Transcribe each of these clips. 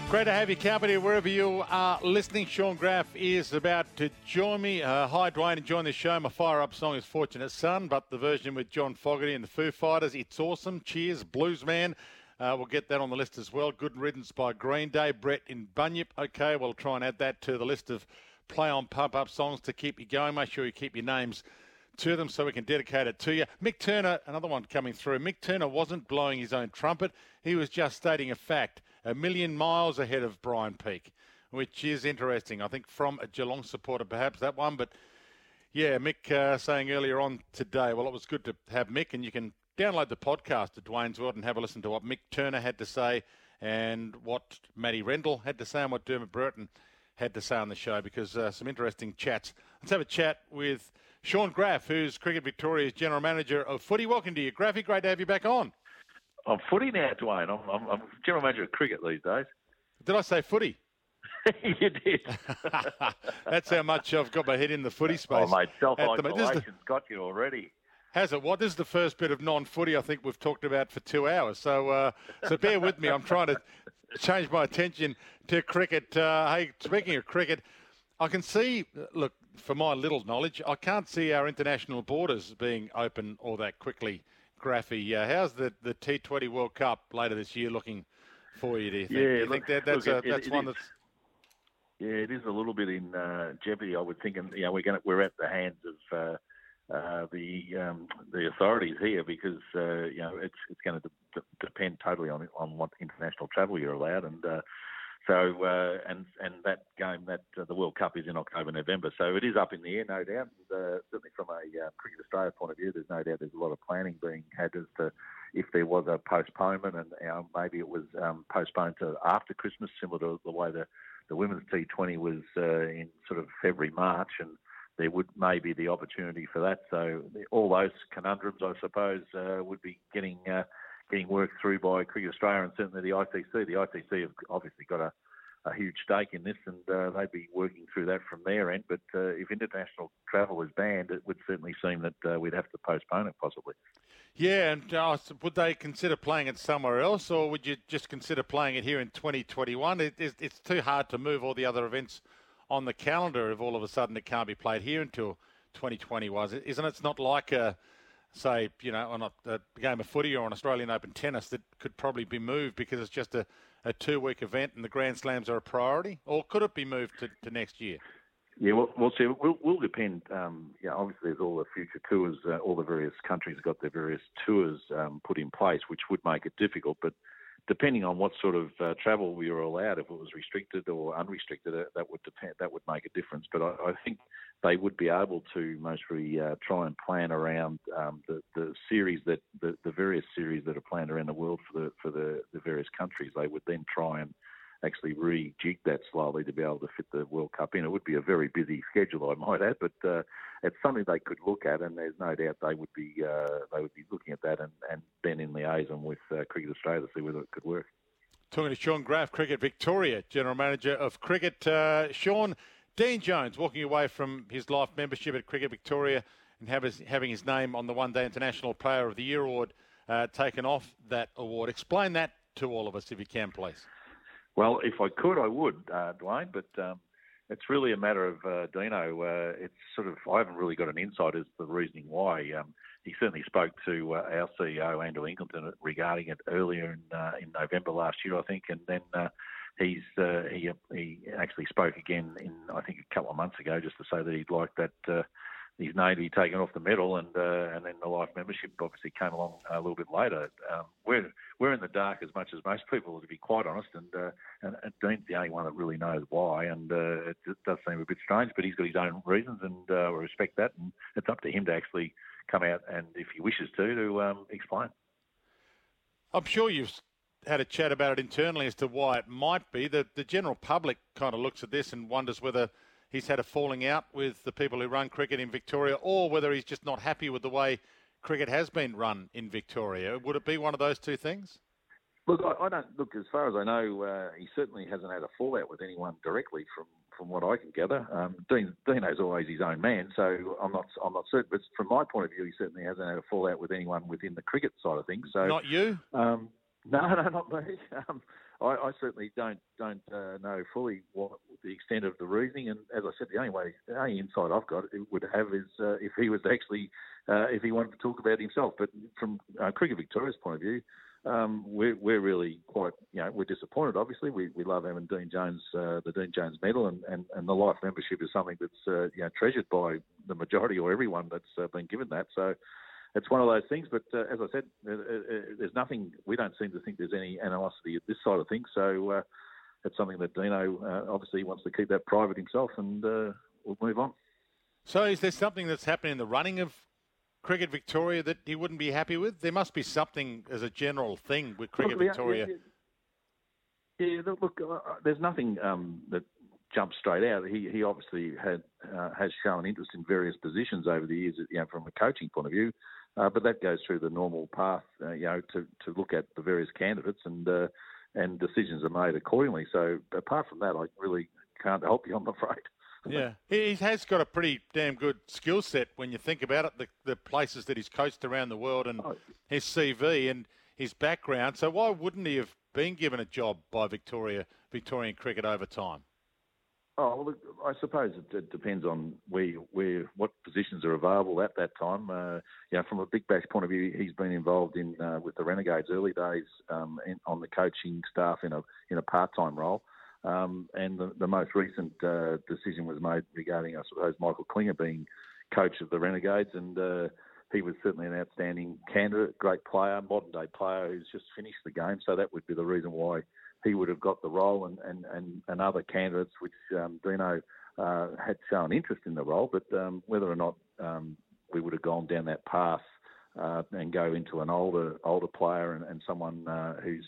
Great to have you company wherever you are listening. Sean Graff is about to join me. Hi, Dwayne, enjoying the show. My fire-up song is Fortunate Son, but the version with John Fogerty and the Foo Fighters, It's Awesome, Cheers, Bluesman. We'll get that on the list as well. Good Riddance by Green Day, Brett in Bunyip. Okay, we'll try and add that to the list of play-on pump-up songs to keep you going. Make sure you keep your names to them so we can dedicate it to you. Mick Turner, another one coming through. Mick Turner wasn't blowing his own trumpet. He was just stating a fact. A million miles ahead of Brian Peake, which is interesting. I think from a Geelong supporter, perhaps that one. But yeah, Mick saying earlier on today, well, it was good to have Mick, and you can download the podcast at Dwayne's World and have a listen to what Mick Turner had to say and what Matty Rendell had to say and what Dermot Burton had to say on the show, because some interesting chats. Let's have a chat with Sean Graff, who's Cricket Victoria's General Manager of Footy. Welcome to you, Graffy. Great to have you back on. I'm footy now, Dwayne. I'm general manager of cricket these days. Did I say footy? You did. That's how much I've got my head in the footy space. Oh, mate, self-isolation's got you already. Has it? What? This is the first bit of non-footy I think we've talked about for 2 hours. So bear with me. I'm trying to change my attention to cricket. Hey, speaking of cricket, I can see, look, for my little knowledge, I can't see our international borders being open all that quickly. Graffy, how's the T20 World Cup later this year looking for you, do you think? Yeah, do you think that's one that's... Yeah, it is a little bit in jeopardy, I would think. And, we're at the hands of the authorities here because, it's going to depend totally on what international travel you're allowed. And and that game, the World Cup is in October, November. So it is up in the air, no doubt. And, certainly from a Cricket Australia point of view, there's no doubt there's a lot of planning being had as to if there was a postponement, and maybe it was postponed to after Christmas, similar to the way the women's T20 was in sort of February, March, and there would maybe the opportunity for that. So all those conundrums, I suppose, would be getting worked through by Cricket Australia and certainly the ICC. The ICC have obviously got a huge stake in this, and they'd be working through that from their end. But if international travel is banned, it would certainly seem that we'd have to postpone it possibly. Yeah, and would they consider playing it somewhere else, or would you just consider playing it here in 2021? It's too hard to move all the other events on the calendar if all of a sudden it can't be played here until 2021. Isn't it? It's not like say, on a game of footy or an Australian Open tennis that could probably be moved because it's just a 2-week event and the Grand Slams are a priority? Or could it be moved to next year? Yeah, we'll see. We'll depend. Obviously, there's all the future tours. All the various countries have got their various tours put in place, which would make it difficult. But depending on what sort of travel we were allowed, if it was restricted or unrestricted, that would depend. That would make a difference. But I think they would be able to mostly try and plan around the series the various series that are planned around the world for the various countries. They would then try and actually rejig that slowly to be able to fit the World Cup in. It would be a very busy schedule, I might add, but it's something they could look at, and there's no doubt they would be looking at that and then in liaison with Cricket Australia to see whether it could work. Talking to Sean Graff, Cricket Victoria, General Manager of Cricket. Sean, Dean Jones walking away from his life membership at Cricket Victoria and having his name on the One Day International Player of the Year award taken off that award. Explain that to all of us if you can, please. Well, if I could, I would, Dwayne, but it's really a matter of Dino. It's sort of, I haven't really got an insight as to the reasoning why. He certainly spoke to our CEO, Andrew Ingleton, regarding it earlier in November last year, I think, and then he actually spoke again I think a couple of months ago, just to say that he'd like that his name to be taken off the medal, and then the life membership obviously came along a little bit later. We're in the dark as much as most people, to be quite honest, and Dean's the only one that really knows why, and it does seem a bit strange, but he's got his own reasons, and we respect that, and it's up to him to actually come out and, if he wishes to explain. I'm sure you've had a chat about it internally as to why it might be. The general public kind of looks at this and wonders whether he's had a falling out with the people who run cricket in Victoria, or whether he's just not happy with the way cricket has been run in Victoria. Would it be one of those two things? Look, I don't look. As far as I know, he certainly hasn't had a fallout with anyone directly, from what I can gather. Dino's always his own man, so I'm not certain. But from my point of view, he certainly hasn't had a fallout with anyone within the cricket side of things. So not you? No, not me. I certainly don't know fully what the extent of the reasoning. And as I said, the only insight I've got would have is if he was actually if he wanted to talk about himself. But from Cricket Victoria's point of view, we're really quite, we're disappointed. Obviously, we love having Dean Jones, the Dean Jones medal, and the life membership is something that's treasured by the majority or everyone that's been given that. So it's one of those things. But as I said, there's nothing. We don't seem to think there's any animosity at this side of things. So it's something that Dino obviously wants to keep that private himself, and we'll move on. So is there something that's happening in the running of Cricket Victoria that he wouldn't be happy with? There must be something as a general thing with Cricket Victoria. Yeah, look, there's nothing that jumps straight out. He obviously has shown interest in various positions over the years, from a coaching point of view, but that goes through the normal path, to look at the various candidates and decisions are made accordingly. So apart from that, I really can't help you, I'm afraid. Yeah, he has got a pretty damn good skill set when you think about it, the places that he's coached around the world and his CV and his background. So why wouldn't he have been given a job by Victorian cricket over time? Oh, well, I suppose it depends on what positions are available at that time. From a Big Bash point of view, he's been involved in with the Renegades early days on the coaching staff in a part-time role. And the most recent decision was made regarding, I suppose, Michael Klinger being coach of the Renegades, and he was certainly an outstanding candidate, great player, modern-day player who's just finished the game. So that would be the reason why he would have got the role, and other candidates, which Dino had shown interest in the role, but whether or not we would have gone down that path and go into an older player and someone who's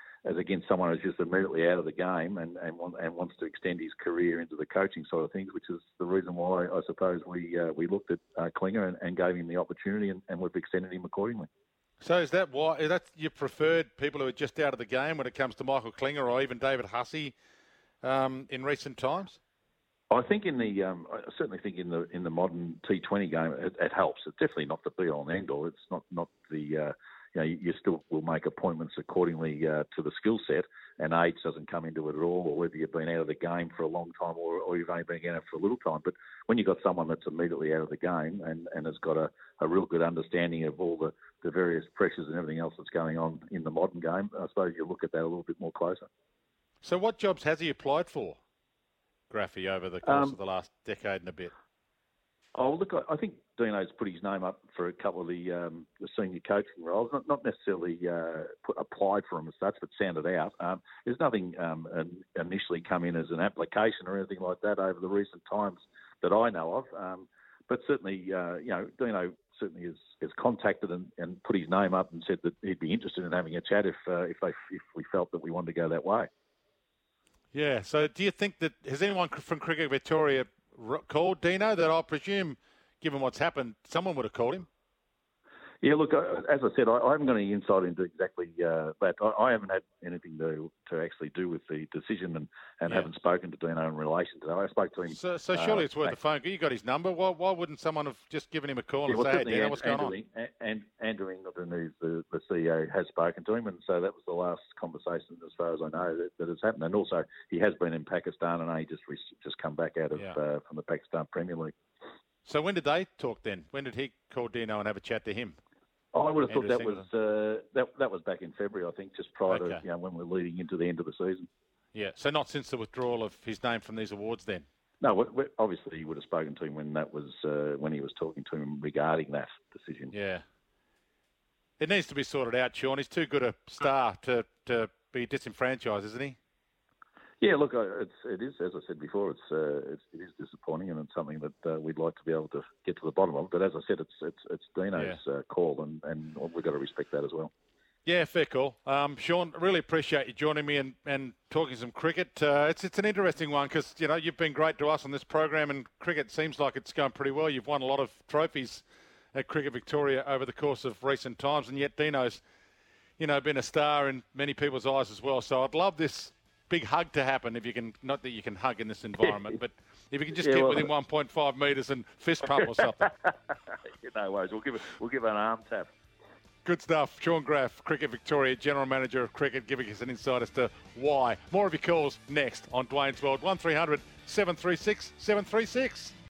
just immediately out of the game and wants to extend his career into the coaching side of things, which is the reason why I suppose we looked at Klinger and gave him the opportunity and we've extended him accordingly. So is that why that's your preferred people who are just out of the game when it comes to Michael Klinger or even David Hussey in recent times? I think I certainly think in the modern T20 game it helps. It's definitely not the be all and end all. It's not the you still will make appointments accordingly to the skill set, and age doesn't come into it at all, or whether you've been out of the game for a long time or you've only been out for a little time. But when you've got someone that's immediately out of the game and has got a real good understanding of all the various pressures and everything else that's going on in the modern game, I suppose you look at that a little bit more closer. So what jobs has he applied for, Graffy, over the course of the last decade and a bit? Oh, look, I think Dino's put his name up for a couple of the senior coaching roles, not necessarily applied for them as such, but sounded out. There's nothing initially come in as an application or anything like that over the recent times that I know of. But certainly, Dino certainly has contacted and put his name up and said that he'd be interested in having a chat if we felt that we wanted to go that way. Yeah. So do you think that has anyone from Cricket Victoria called Dino? That I presume, given what's happened, someone would have called him. Yeah, look, as I said, I haven't got any insight into exactly that. I haven't had anything to actually do with the decision and haven't spoken to Dino in relation to that. I spoke to him. So surely it's worth a phone call. You got his number. Why wouldn't someone have just given him a call and say, hey, Dino, what's going on? And Andrew Ingleton, who's the CEO, has spoken to him, and so that was the last conversation, as far as I know, that has happened. And also, he has been in Pakistan, and he just come back out of from the Pakistan Premier League. So when did they talk then? When did he call Dino and have a chat to him? I would have thought that was back in February, I think, just prior to when we're leading into the end of the season. Yeah, so not since the withdrawal of his name from these awards then? No, obviously he would have spoken to him when that was when he was talking to him regarding that decision. Yeah. It needs to be sorted out, Sean. He's too good a star to be disenfranchised, isn't he? Yeah, look, it is, as I said before, it is disappointing, and it's something that we'd like to be able to get to the bottom of. But as I said, it's Dino's call, and we've got to respect that as well. Yeah, fair call. Sean, really appreciate you joining me and talking some cricket. It's an interesting one because, you've been great to us on this program, and cricket seems like it's going pretty well. You've won a lot of trophies at Cricket Victoria over the course of recent times, and yet Dino's, been a star in many people's eyes as well. So I'd love this big hug to happen if you can, not that you can hug in this environment, but if you can just get within 1.5 metres and fist pump or something. No worries. We'll give an arm tap. Good stuff. Sean Graff, Cricket Victoria, General Manager of Cricket, giving us an insight as to why. More of your calls next on Dwayne's World. 1300 736 736.